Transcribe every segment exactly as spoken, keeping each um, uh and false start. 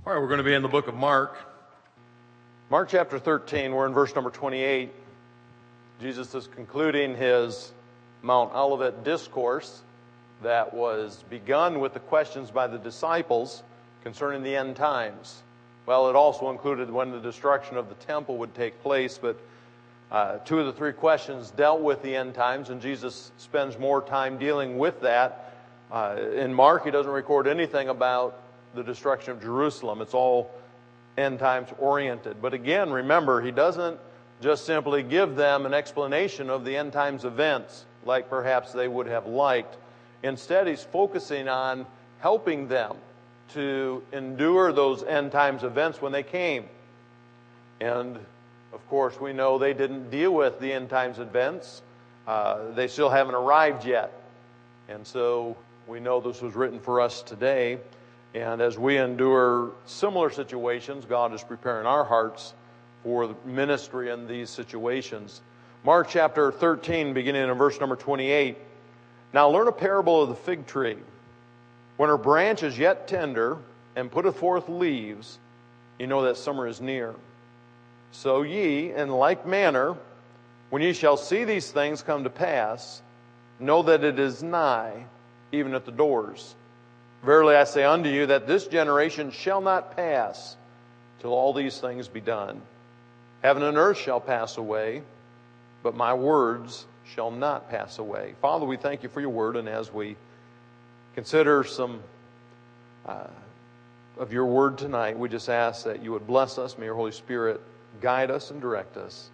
All right, we're going to be in the book of Mark. Mark chapter thirteen, we're in verse number twenty-eight. Jesus is concluding his Mount Olivet discourse that was begun with the questions by the disciples concerning the end times. Well, it also included when the destruction of the temple would take place, but uh, two of the three questions dealt with the end times, and Jesus spends more time dealing with that. Uh, in Mark, he doesn't record anything about the destruction of Jerusalem. It's all end times oriented. But again, remember, he doesn't just simply give them an explanation of the end times events like perhaps they would have liked. Instead, he's focusing on helping them to endure those end times events when they came. And of course, we know they didn't deal with the end times events. Uh, they still haven't arrived yet. And so we know this was written for us today. And as we endure similar situations, God is preparing our hearts for the ministry in these situations. Mark chapter thirteen, beginning in verse number twenty-eight. Now learn a parable of the fig tree. When her branch is yet tender and putteth forth leaves, you know that summer is near. So ye, in like manner, when ye shall see these things come to pass, know that it is nigh, even at the doors. Verily I say unto you that this generation shall not pass till all these things be done. Heaven and earth shall pass away, but my words shall not pass away. Father, we thank you for your word, and as we consider some uh, of your word tonight, we just ask that you would bless us. May your Holy Spirit guide us and direct us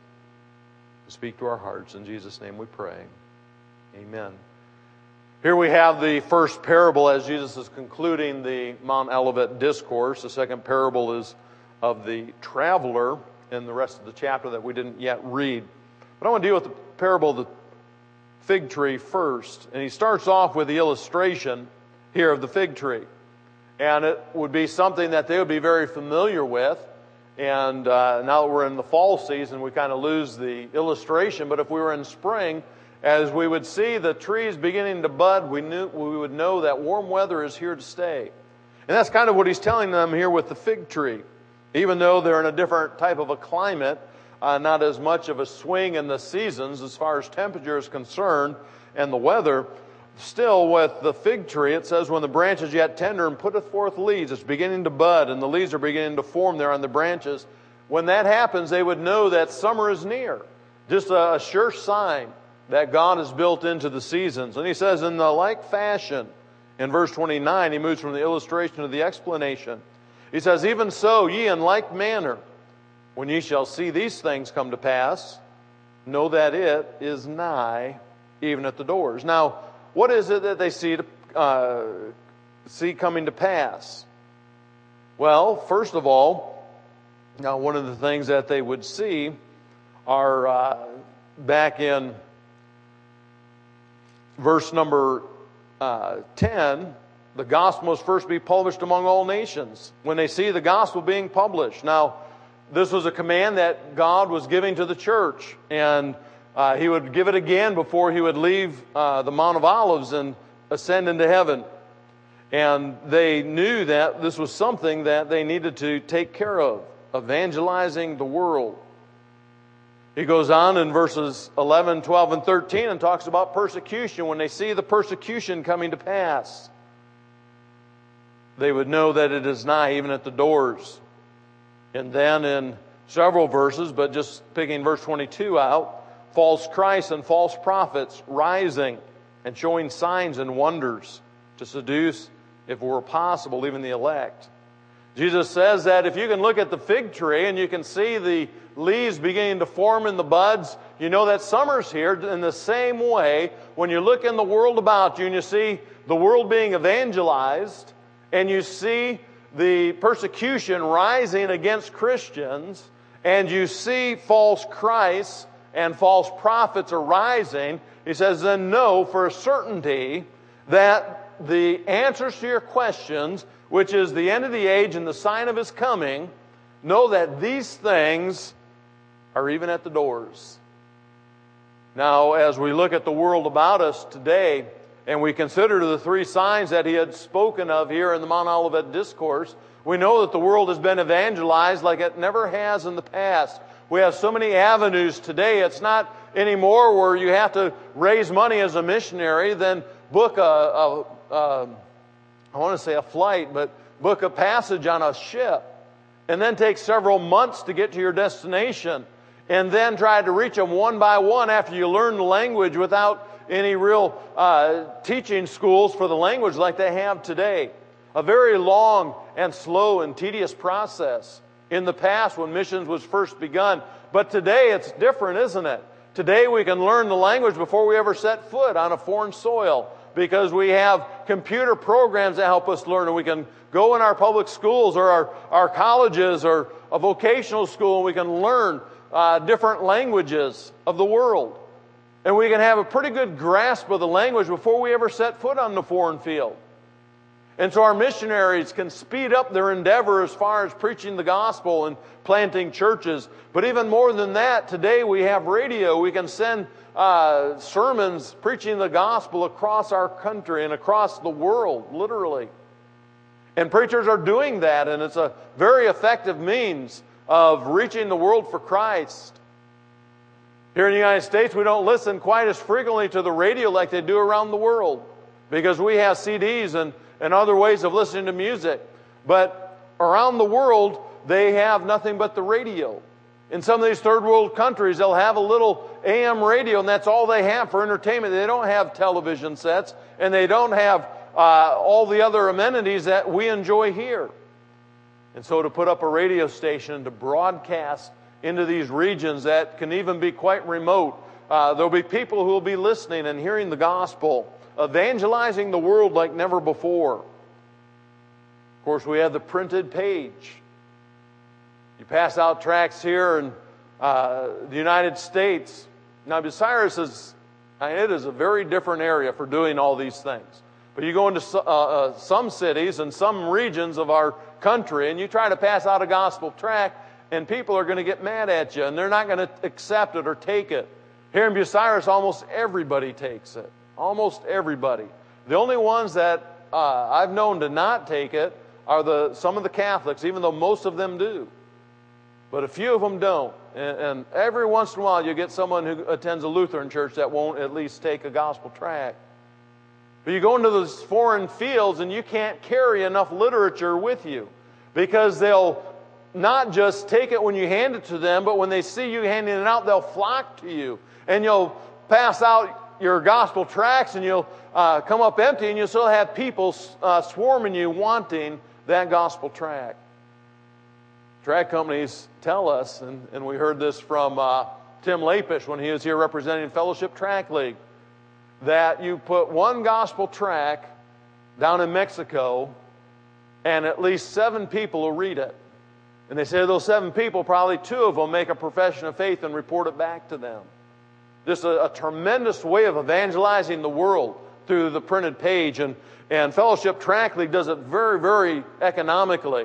to speak to our hearts. In Jesus' name we pray. Amen. Here we have the first parable as Jesus is concluding the Mount Olivet discourse. The second parable is of the traveler in the rest of the chapter that we didn't yet read. But I want to deal with the parable of the fig tree first. And he starts off with the illustration here of the fig tree. And it would be something that they would be very familiar with. And uh, now that we're in the fall season, we kind of lose the illustration. But if we were in spring, as we would see the trees beginning to bud, we knew we would know that warm weather is here to stay. And that's kind of what he's telling them here with the fig tree. Even though they're in a different type of a climate, uh, not as much of a swing in the seasons as far as temperature is concerned and the weather, still with the fig tree, it says, when the branch is yet tender and putteth forth leaves, it's beginning to bud and the leaves are beginning to form there on the branches. When that happens, they would know that summer is near. Just a, a sure sign that God has built into the seasons. And he says, in the like fashion, in verse twenty-nine, he moves from the illustration to the explanation. He says, even so, ye in like manner, when ye shall see these things come to pass, know that it is nigh, even at the doors. Now, what is it that they see to, uh, see coming to pass? Well, first of all, now one of the things that they would see are uh, back in verse number uh, ten, the gospel must first be published among all nations. When they see the gospel being published. Now, this was a command that God was giving to the church. And uh, he would give it again before he would leave uh, the Mount of Olives and ascend into heaven. And they knew that this was something that they needed to take care of. Evangelizing the world. He goes on in verses eleven, twelve, and thirteen and talks about persecution. When they see the persecution coming to pass, they would know that it is nigh, even at the doors. And then in several verses, but just picking verse twenty-two out, false Christs and false prophets rising and showing signs and wonders to seduce, if it were possible, even the elect. Jesus says that if you can look at the fig tree and you can see the leaves beginning to form in the buds, you know that summer's here. In the same way, when you look in the world about you and you see the world being evangelized and you see the persecution rising against Christians and you see false Christs and false prophets arising, he says, then know for a certainty that the answers to your questions, which is the end of the age and the sign of his coming, know that these things are even at the doors. Now, as we look at the world about us today, and we consider the three signs that he had spoken of here in the Mount Olivet Discourse, we know that the world has been evangelized like it never has in the past. We have so many avenues today. It's not anymore where you have to raise money as a missionary, then book a, a, a I want to say a flight, but book a passage on a ship, and then take several months to get to your destination, and then try to reach them one by one after you learn the language without any real uh, teaching schools for the language like they have today. A very long and slow and tedious process in the past when missions was first begun. But today it's different, isn't it? Today we can learn the language before we ever set foot on a foreign soil, because we have computer programs that help us learn, and we can go in our public schools or our, our colleges or a vocational school, and we can learn uh, different languages of the world. And we can have a pretty good grasp of the language before we ever set foot on the foreign field. And so our missionaries can speed up their endeavor as far as preaching the gospel and planting churches. But even more than that, today we have radio. We can send uh, sermons preaching the gospel across our country and across the world, literally. And preachers are doing that, and it's a very effective means of reaching the world for Christ. Here in the United States, we don't listen quite as frequently to the radio like they do around the world, because we have C Ds and and other ways of listening to music. But around the world, they have nothing but the radio. In some of these third world countries, they'll have a little A M radio, and that's all they have for entertainment. They don't have television sets, and they don't have uh, all the other amenities that we enjoy here. And so to put up a radio station to broadcast into these regions that can even be quite remote, uh, there'll be people who will be listening and hearing the gospel, evangelizing the world like never before. Of course, we have the printed page. You pass out tracts here in uh, the United States. Now, Bucyrus is, I mean, it is a very different area for doing all these things. But you go into uh, uh, some cities and some regions of our country, and you try to pass out a gospel tract, and people are going to get mad at you, and they're not going to accept it or take it. Here in Bucyrus, almost everybody takes it. Almost everybody. The only ones that uh, I've known to not take it are the some of the Catholics, even though most of them do. But a few of them don't. And, and every once in a while you get someone who attends a Lutheran church that won't at least take a gospel tract. But you go into those foreign fields and you can't carry enough literature with you, because they'll not just take it when you hand it to them, but when they see you handing it out, they'll flock to you. And you'll pass out your gospel tracts, and you'll uh, come up empty, and you'll still have people uh, swarming you wanting that gospel tract. Tract companies tell us, and, and we heard this from uh, Tim Lapish when he was here representing Fellowship Tract League, that you put one gospel tract down in Mexico, and at least seven people will read it. And they say those seven people, probably two of them make a profession of faith and report it back to them. Just a, a tremendous way of evangelizing the world through the printed page. And, and Fellowship Tract League does it very, very economically.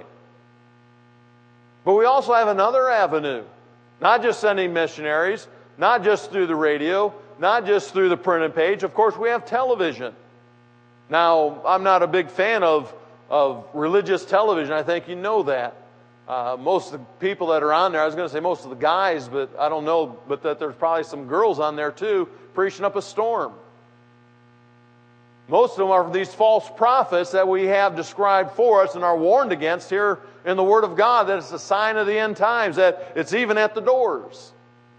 But we also have another avenue. Not just sending missionaries, not just through the radio, not just through the printed page. Of course, we have television. Now, I'm not a big fan of, of religious television. I think you know that. Uh, most of the people that are on there, I was going to say most of the guys, but I don't know, but that there's probably some girls on there too, preaching up a storm. Most of them are these false prophets that we have described for us and are warned against here in the Word of God, that it's a sign of the end times, that it's even at the doors.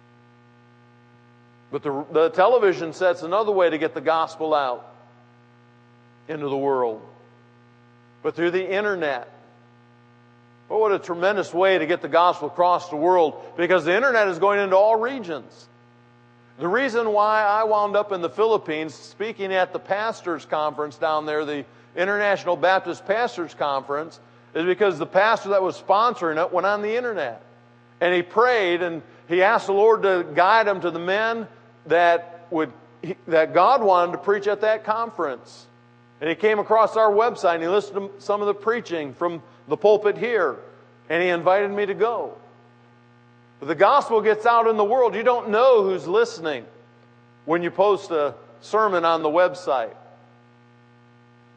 But the, the television sets another way to get the gospel out into the world. But through the internet. Oh, what a tremendous way to get the gospel across the world, because the internet is going into all regions. The reason why I wound up in the Philippines speaking at the pastors' conference down there, the International Baptist Pastors' Conference, is because the pastor that was sponsoring it went on the internet. And he prayed and he asked the Lord to guide him to the men that would that God wanted to preach at that conference. And he came across our website and he listened to some of the preaching from the pulpit here, and he invited me to go. But the gospel gets out in the world. You don't know who's listening when you post a sermon on the website.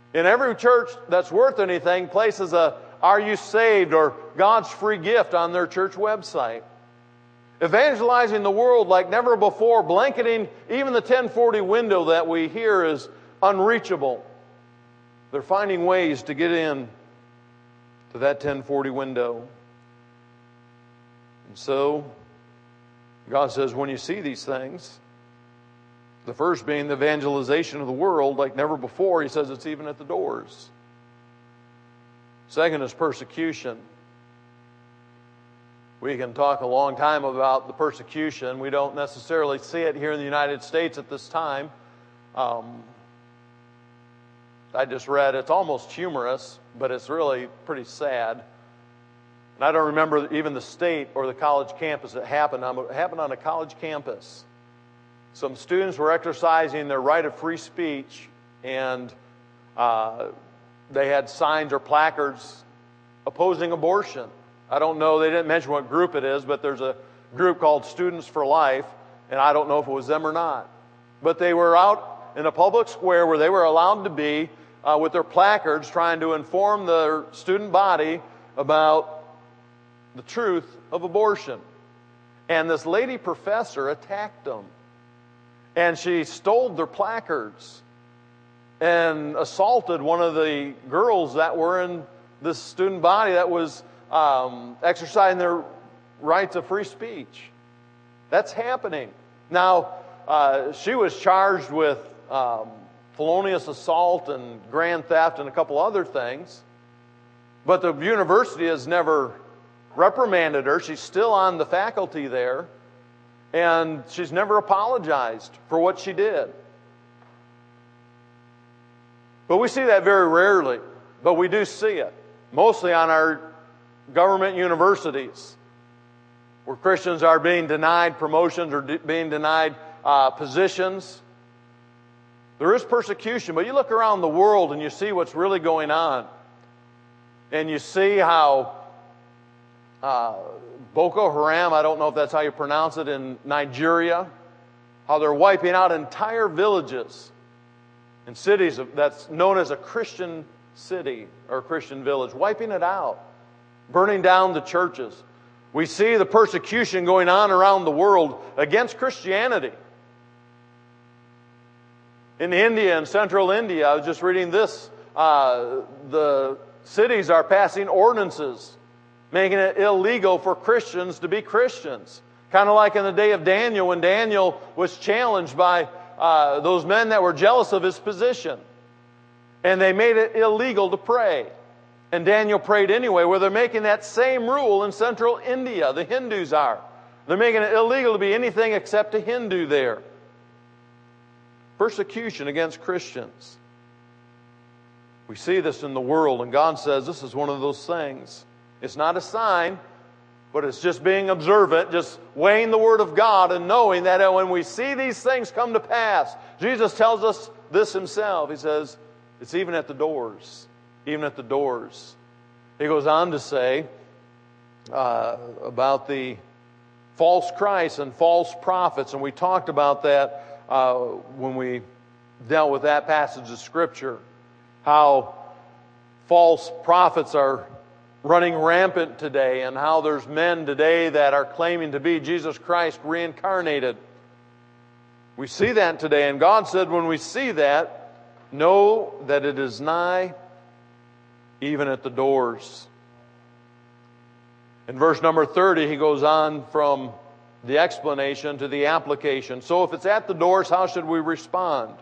In every church that's worth anything places a "Are you saved?" or "God's free gift" on their church website. Evangelizing the world like never before, blanketing even the ten forty window that we hear is unreachable. They're finding ways to get in to that ten forty window. And so, God says, when you see these things, the first being the evangelization of the world like never before, He says it's even at the doors. Second is persecution. We can talk a long time about the persecution. We don't necessarily see it here in the United States at this time. Um, I just read, it's almost humorous, but it's really pretty sad. And I don't remember even the state or the college campus it happened on. It happened on a college campus. Some students were exercising their right of free speech, and uh, they had signs or placards opposing abortion. I don't know, they didn't mention what group it is, but there's a group called Students for Life, and I don't know if it was them or not. But they were out in a public square where they were allowed to be uh, with their placards trying to inform the student body about the truth of abortion. And this lady professor attacked them. And she stole their placards and assaulted one of the girls that were in this student body that was um, exercising their rights of free speech. That's happening. Now, uh, she was charged with um, felonious assault and grand theft and a couple other things. But the university has never reprimanded her. She's still on the faculty there. And she's never apologized for what she did. But we see that very rarely. But we do see it. Mostly on our government universities, where Christians are being denied promotions or de- being denied uh, positions. There is persecution, but you look around the world and you see what's really going on. And you see how uh, Boko Haram, I don't know if that's how you pronounce it, in Nigeria, how they're wiping out entire villages and cities that's known as a Christian city or Christian village, wiping it out, burning down the churches. We see the persecution going on around the world against Christianity. In India and central India, I was just reading this, uh, the cities are passing ordinances making it illegal for Christians to be Christians. Kind of like in the day of Daniel, when Daniel was challenged by uh, those men that were jealous of his position. And they made it illegal to pray. And Daniel prayed anyway. Well, they're making that same rule in central India. The Hindus are. They're making it illegal to be anything except a Hindu there. Persecution against Christians. We see this in the world, and God says this is one of those things. It's not a sign, but it's just being observant, just weighing the Word of God and knowing that when we see these things come to pass, Jesus tells us this Himself. He says, it's even at the doors. Even at the doors. He goes on to say uh, about the false Christ and false prophets, and we talked about that uh, when we dealt with that passage of Scripture, how false prophets are running rampant today, and how there's men today that are claiming to be Jesus Christ reincarnated. We see that today, and God said when we see that, know that it is nigh, even at the doors. In verse number thirty, he goes on from the explanation to the application. So if it's at the doors, how should we respond?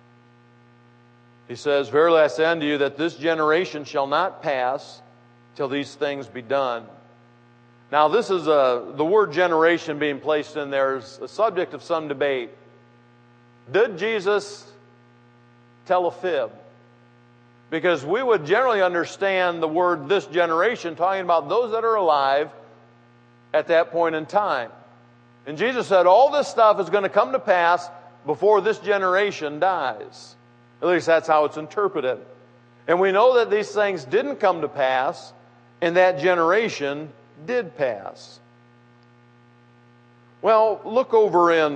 He says, verily I say unto you that this generation shall not pass till these things be done. Now this is a, the word generation being placed in there is a subject of some debate. Did Jesus tell a fib? Because we would generally understand the word this generation talking about those that are alive at that point in time. And Jesus said all this stuff is going to come to pass before this generation dies. At least that's how it's interpreted. And we know that these things didn't come to pass, and that generation did pass. Well, look over in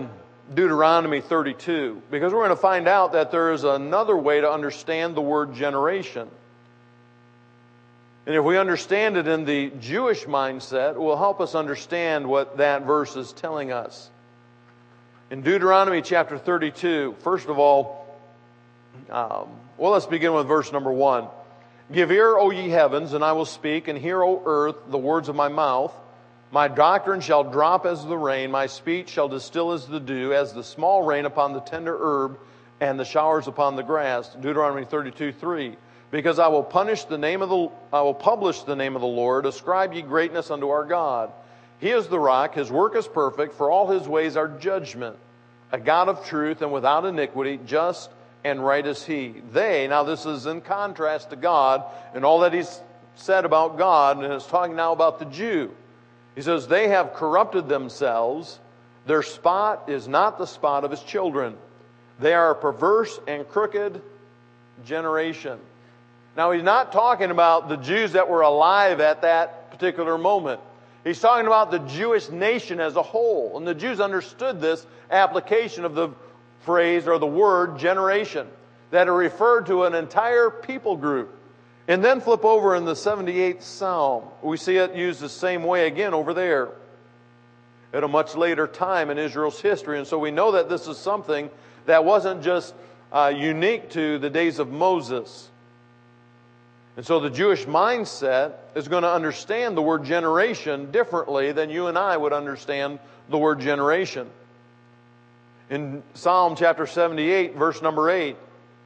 Deuteronomy thirty-two, because we're going to find out that there is another way to understand the word generation. And if we understand it in the Jewish mindset, it will help us understand what that verse is telling us. In Deuteronomy chapter thirty-two, first of all, um, well, let's begin with verse number one. Give ear, O ye heavens, and I will speak, and hear, O earth, the words of my mouth. My doctrine shall drop as the rain, my speech shall distill as the dew, as the small rain upon the tender herb, and the showers upon the grass. Deuteronomy thirty-two three. Because I will punish the name of the I will publish the name of the Lord, ascribe ye greatness unto our God. He is the rock, his work is perfect, for all his ways are judgment. A God of truth and without iniquity, just and right is he. They, now this is in contrast to God and all that he's said about God, and it's talking now about the Jew. He says, they have corrupted themselves. Their spot is not the spot of his children. They are a perverse and crooked generation. Now, he's not talking about the Jews that were alive at that particular moment. He's talking about the Jewish nation as a whole. And the Jews understood this application of the phrase or the word generation, that it referred to an entire people group. And then flip over in the seventy-eighth Psalm. We see it used the same way again over there at a much later time in Israel's history. And so we know that this is something that wasn't just uh, unique to the days of Moses. And so the Jewish mindset is going to understand the word generation differently than you and I would understand the word generation. In Psalm chapter seventy-eight, verse number eight,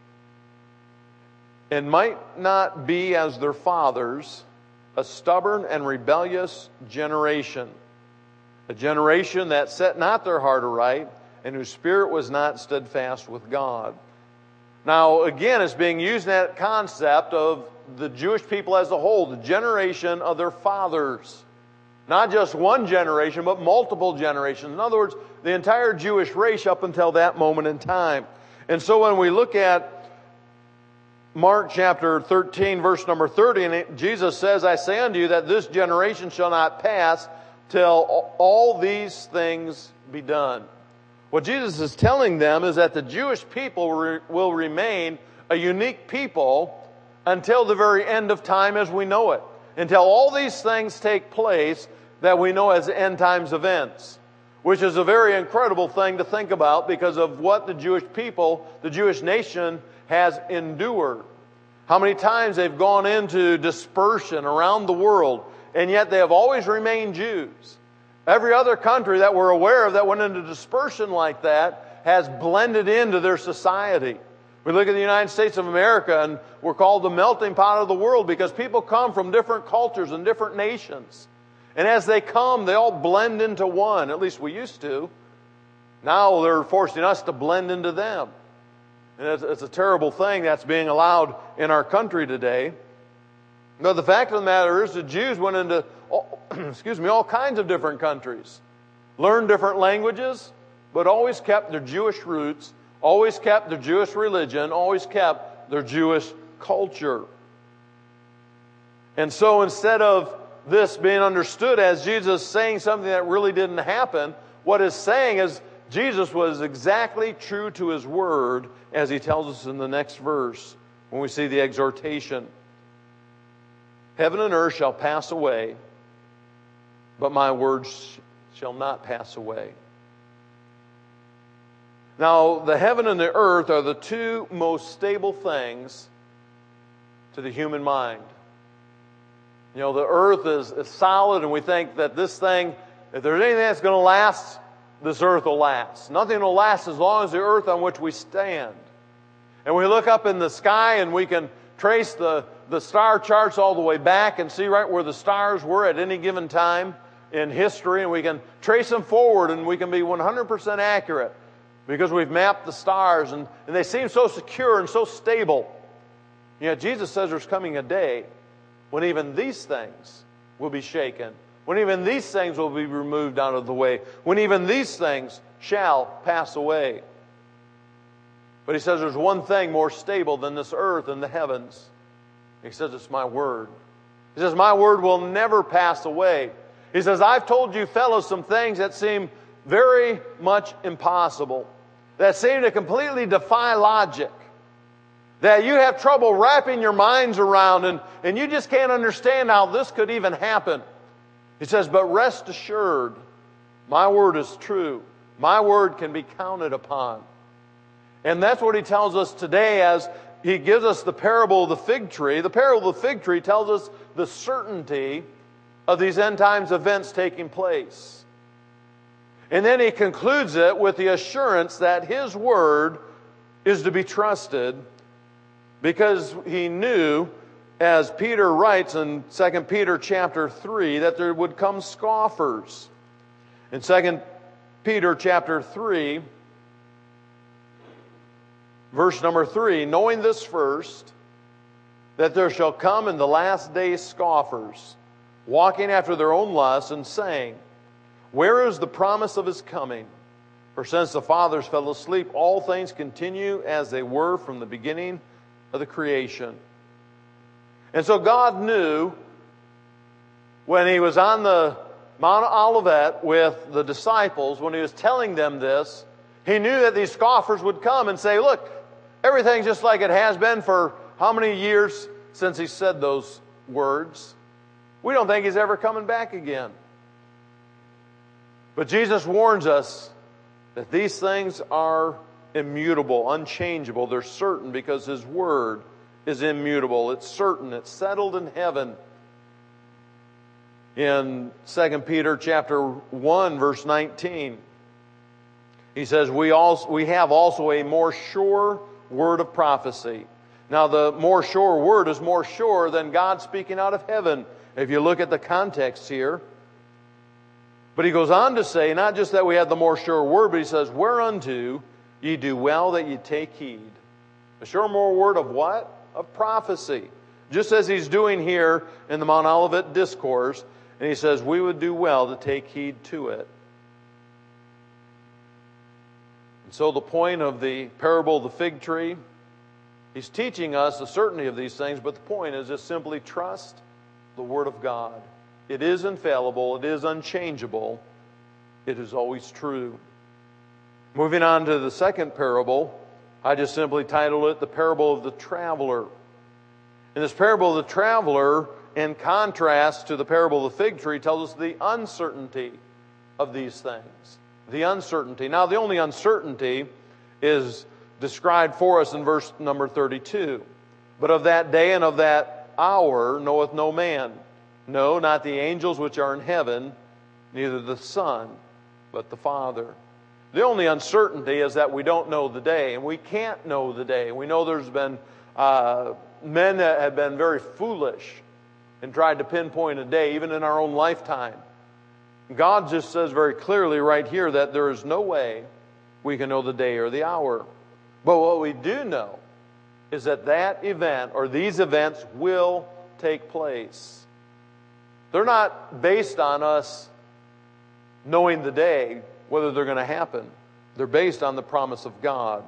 and might not be as their fathers, a stubborn and rebellious generation, a generation that set not their heart aright, and whose spirit was not steadfast with God. Now, again, it's being used in that concept of the Jewish people as a whole, the generation of their fathers. Not just one generation, but multiple generations. In other words, the entire Jewish race up until that moment in time. And so when we look at Mark chapter thirteen, verse number thirty, and it, Jesus says, I say unto you that this generation shall not pass till all these things be done. What Jesus is telling them is that the Jewish people re- will remain a unique people until the very end of time as we know it. Until all these things take place that we know as end times events. Which is a very incredible thing to think about because of what the Jewish people, the Jewish nation, has endured. How many times they've gone into dispersion around the world, and yet they have always remained Jews. Every other country that we're aware of that went into dispersion like that has blended into their society. We look at the United States of America, and we're called the melting pot of the world because people come from different cultures and different nations. And as they come, they all blend into one. At least we used to. Now they're forcing us to blend into them. And it's, it's a terrible thing that's being allowed in our country today. But the fact of the matter is the Jews went into, all, excuse me, all kinds of different countries. Learned different languages, but always kept their Jewish roots, always kept their Jewish religion, always kept their Jewish culture. And so instead of this being understood as Jesus saying something that really didn't happen, what it's saying is Jesus was exactly true to his word as he tells us in the next verse when we see the exhortation. Heaven and earth shall pass away, but my words shall not pass away. Now, the heaven and the earth are the two most stable things to the human mind. You know, the earth is, is solid, and we think that this thing, if there's anything that's going to last, this earth will last. Nothing will last as long as the earth on which we stand. And we look up in the sky, and we can trace the, the star charts all the way back and see right where the stars were at any given time in history, and we can trace them forward, and we can be one hundred percent accurate because we've mapped the stars, and, and they seem so secure and so stable. Yet Jesus says there's coming a day when even these things will be shaken, when even these things will be removed out of the way, when even these things shall pass away. But he says there's one thing more stable than this earth and the heavens. He says it's my word. He says my word will never pass away. He says I've told you fellows some things that seem very much impossible, that seem to completely defy logic, that you have trouble wrapping your minds around, and, and you just can't understand how this could even happen. He says, but rest assured, my word is true. My word can be counted upon. And that's what he tells us today as he gives us the parable of the fig tree. The parable of the fig tree tells us the certainty of these end times events taking place. And then he concludes it with the assurance that his word is to be trusted, because he knew, as Peter writes in Second Peter chapter three, that there would come scoffers. In Second Peter chapter three, verse number three, knowing this first, that there shall come in the last days scoffers, walking after their own lusts, and saying, where is the promise of his coming? For since the fathers fell asleep, all things continue as they were from the beginning of the creation. And so God knew when he was on the Mount Olivet with the disciples, when he was telling them this, he knew that these scoffers would come and say, look, everything's just like it has been for how many years since he said those words? We don't think he's ever coming back again. But Jesus warns us that these things are immutable, unchangeable. They're certain because his word is immutable. It's certain. It's settled in heaven. In Second Peter chapter one, verse nineteen, he says, we also we have also a more sure word of prophecy. Now, the more sure word is more sure than God speaking out of heaven, if you look at the context here. But he goes on to say, not just that we have the more sure word, but he says, whereunto ye do well that ye take heed. A sure more word of what? Of prophecy. Just as he's doing here in the Mount Olivet Discourse, and he says, we would do well to take heed to it. And so the point of the parable of the fig tree, he's teaching us the certainty of these things, but the point is just simply trust the Word of God. It is infallible. It is unchangeable. It is always true. Moving on to the second parable, I just simply titled it the parable of the traveler. In this parable of the traveler, in contrast to the parable of the fig tree, tells us the uncertainty of these things. The uncertainty. Now, the only uncertainty is described for us in verse number thirty-two. But of that day and of that hour knoweth no man. No, not the angels which are in heaven, neither the Son, but the Father. The only uncertainty is that we don't know the day, and we can't know the day. We know there's been uh, men that have been very foolish and tried to pinpoint a day, even in our own lifetime. God just says very clearly right here that there is no way we can know the day or the hour. But what we do know is that that event or these events will take place. They're not based on us knowing the day, whether they're going to happen. They're based on the promise of God.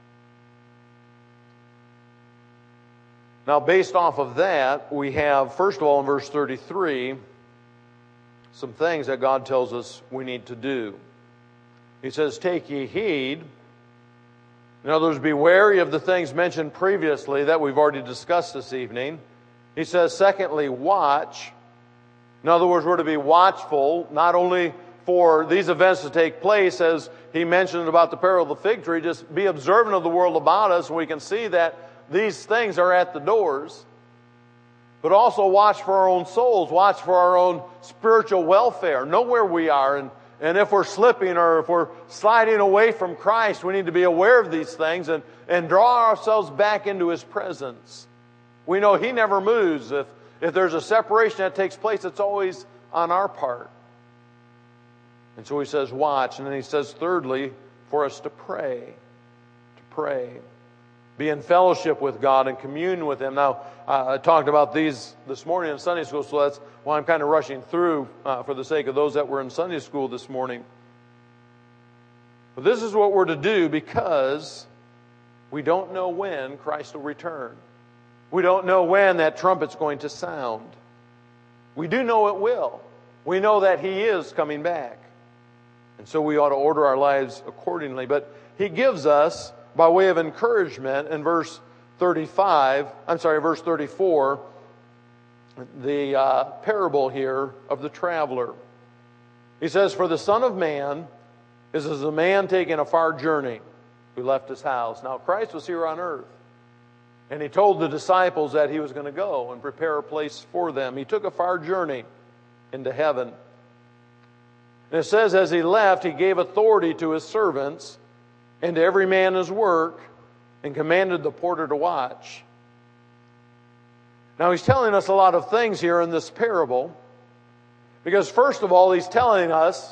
Now, based off of that, we have, first of all, in verse thirty-three, some things that God tells us we need to do. He says, take ye heed. In other words, be wary of the things mentioned previously that we've already discussed this evening. He says, secondly, watch. In other words, we're to be watchful, not only for these events to take place, as he mentioned about the parable of the fig tree, just be observant of the world about us, and we can see that these things are at the doors. But also watch for our own souls, watch for our own spiritual welfare, know where we are, and, and if we're slipping or if we're sliding away from Christ, we need to be aware of these things and, and draw ourselves back into his presence. We know he never moves. If If there's a separation that takes place, it's always on our part. And so he says, watch. And then he says, thirdly, for us to pray. To pray. Be in fellowship with God and commune with him. Now, uh, I talked about these this morning in Sunday school, so that's why I'm kind of rushing through uh, for the sake of those that were in Sunday school this morning. But this is what we're to do because we don't know when Christ will return. We don't know when that trumpet's going to sound. We do know it will. We know that he is coming back. And so we ought to order our lives accordingly. But he gives us, by way of encouragement, in verse thirty-five, I'm sorry, verse thirty-four, the uh, parable here of the traveler. He says, "For the Son of Man is as a man taking a far journey who left his house." Now, Christ was here on earth, and he told the disciples that he was going to go and prepare a place for them. He took a far journey into heaven. And it says, as he left, he gave authority to his servants and to every man his work, and commanded the porter to watch. Now, he's telling us a lot of things here in this parable, because first of all, he's telling us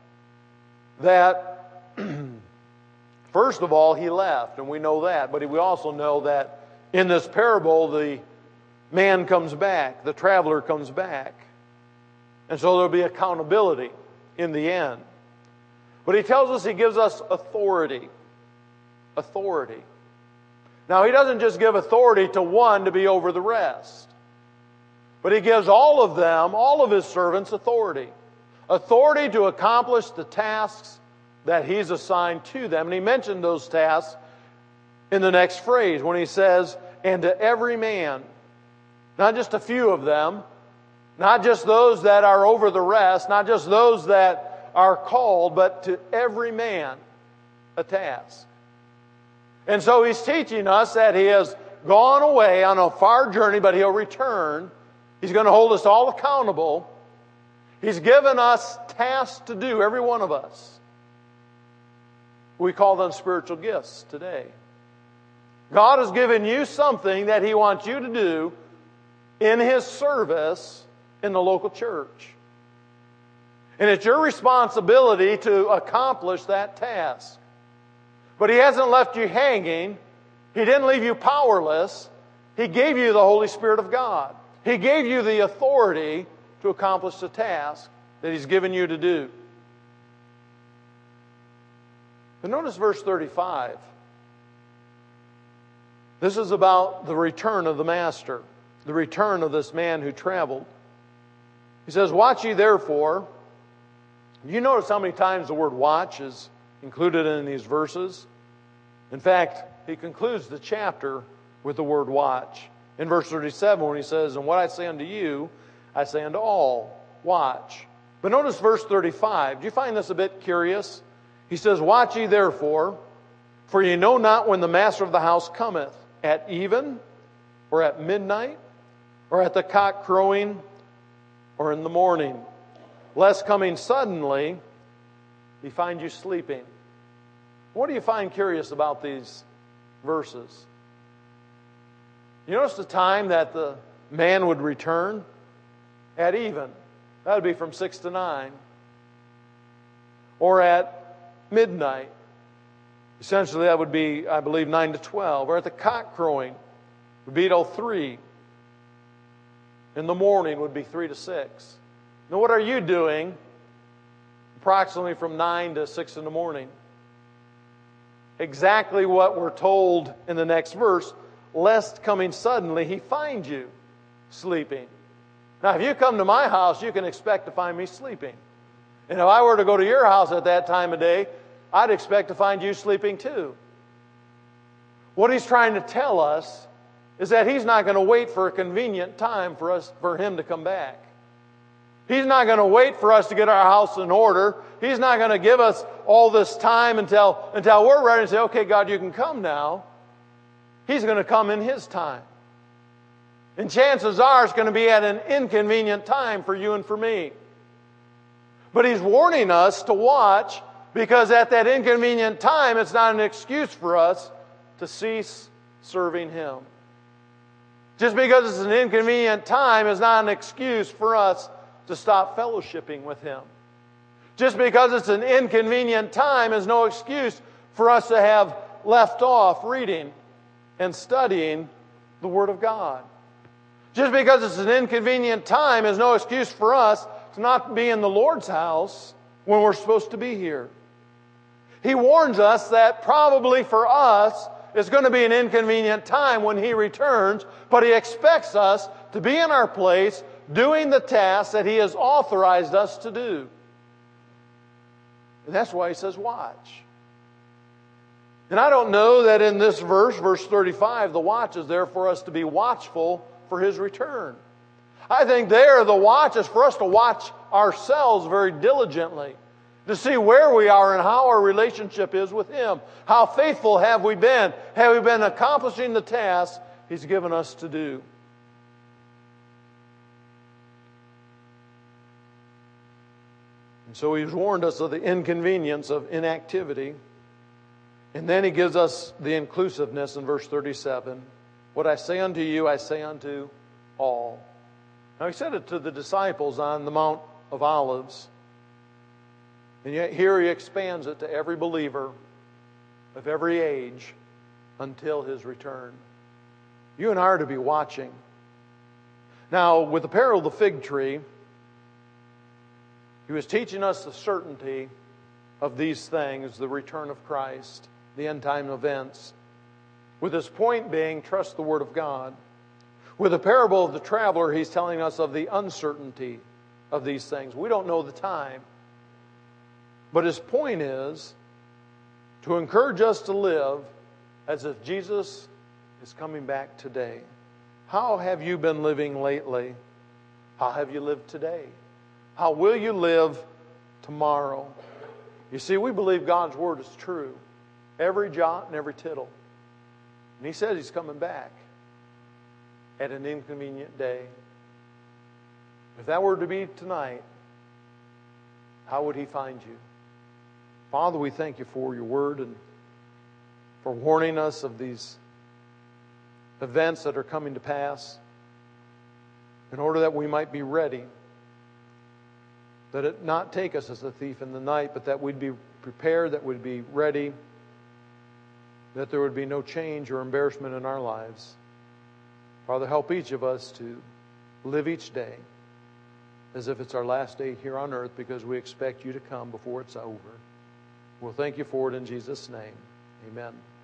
that, first of all, he left, and we know that, but we also know that in this parable, the man comes back, the traveler comes back, and so there'll be accountability in the end. But he tells us he gives us authority. Authority. Now, he doesn't just give authority to one to be over the rest, but he gives all of them, all of his servants, authority. Authority to accomplish the tasks that he's assigned to them. And he mentioned those tasks in the next phrase when he says, "And to every man," not just a few of them, not just those that are over the rest, not just those that are called, but to every man a task. And so he's teaching us that he has gone away on a far journey, but he'll return. He's going to hold us all accountable. He's given us tasks to do, every one of us. We call them spiritual gifts today. God has given you something that he wants you to do in his service in the local church. And it's your responsibility to accomplish that task. But he hasn't left you hanging. He didn't leave you powerless. He gave you the Holy Spirit of God. He gave you the authority to accomplish the task that he's given you to do. But notice verse thirty-five. This is about the return of the master, the return of this man who traveled. He says, "Watch ye therefore." You notice how many times the word watch is included in these verses? In fact, he concludes the chapter with the word watch. In verse thirty-seven, when he says, "And what I say unto you, I say unto all, watch." But notice verse thirty-five. Do you find this a bit curious? He says, "Watch ye therefore, for ye know not when the master of the house cometh, at even, or at midnight, or at the cock crowing, or in the morning, lest coming suddenly he find you sleeping." What do you find curious about these verses? You notice the time that the man would return? At even. That would be from six to nine. Or at midnight. Essentially that would be, I believe, nine to twelve. Or at the cock crowing would be till three. In the morning would be three to six. Now what are you doing approximately from nine to six in the morning? Exactly what we're told in the next verse, lest coming suddenly he find you sleeping. Now if you come to my house, you can expect to find me sleeping. And if I were to go to your house at that time of day, I'd expect to find you sleeping too. What he's trying to tell us is that he's not going to wait for a convenient time for us, for him to come back. He's not going to wait for us to get our house in order. He's not going to give us all this time until, until we're ready to say, "Okay, God, you can come now." He's going to come in his time. And chances are it's going to be at an inconvenient time for you and for me. But he's warning us to watch, because at that inconvenient time, it's not an excuse for us to cease serving him. Just because it's an inconvenient time is not an excuse for us to stop fellowshipping with him. Just because it's an inconvenient time is no excuse for us to have left off reading and studying the Word of God. Just because it's an inconvenient time is no excuse for us to not be in the Lord's house when we're supposed to be here. He warns us that probably for us it's going to be an inconvenient time when he returns, but he expects us to be in our place doing the tasks that he has authorized us to do. And that's why he says, watch. And I don't know that in this verse, verse thirty-five, the watch is there for us to be watchful for His return. I think there the watch is for us to watch ourselves very diligently, to see where we are and how our relationship is with Him. How faithful have we been? Have we been accomplishing the task He's given us to do? And so He's warned us of the inconvenience of inactivity. And then He gives us the inclusiveness in verse thirty-seven. What I say unto you, I say unto all. Now He said it to the disciples on the Mount of Olives. And yet here He expands it to every believer of every age until His return. You and I are to be watching. Now, with the parable of the fig tree, He was teaching us the certainty of these things, the return of Christ, the end time events. With His point being, trust the Word of God. With the parable of the traveler, He's telling us of the uncertainty of these things. We don't know the time. But His point is to encourage us to live as if Jesus is coming back today. How have you been living lately? How have you lived today? How will you live tomorrow? You see, we believe God's Word is true. Every jot and every tittle. And He says He's coming back at an inconvenient day. If that were to be tonight, how would He find you? Father, we thank You for Your Word and for warning us of these events that are coming to pass in order that we might be ready. That it not take us as a thief in the night, but that we'd be prepared, that we'd be ready, that there would be no change or embarrassment in our lives. Father, help each of us to live each day as if it's our last day here on earth, because we expect You to come before it's over. We'll thank You for it in Jesus' name. Amen.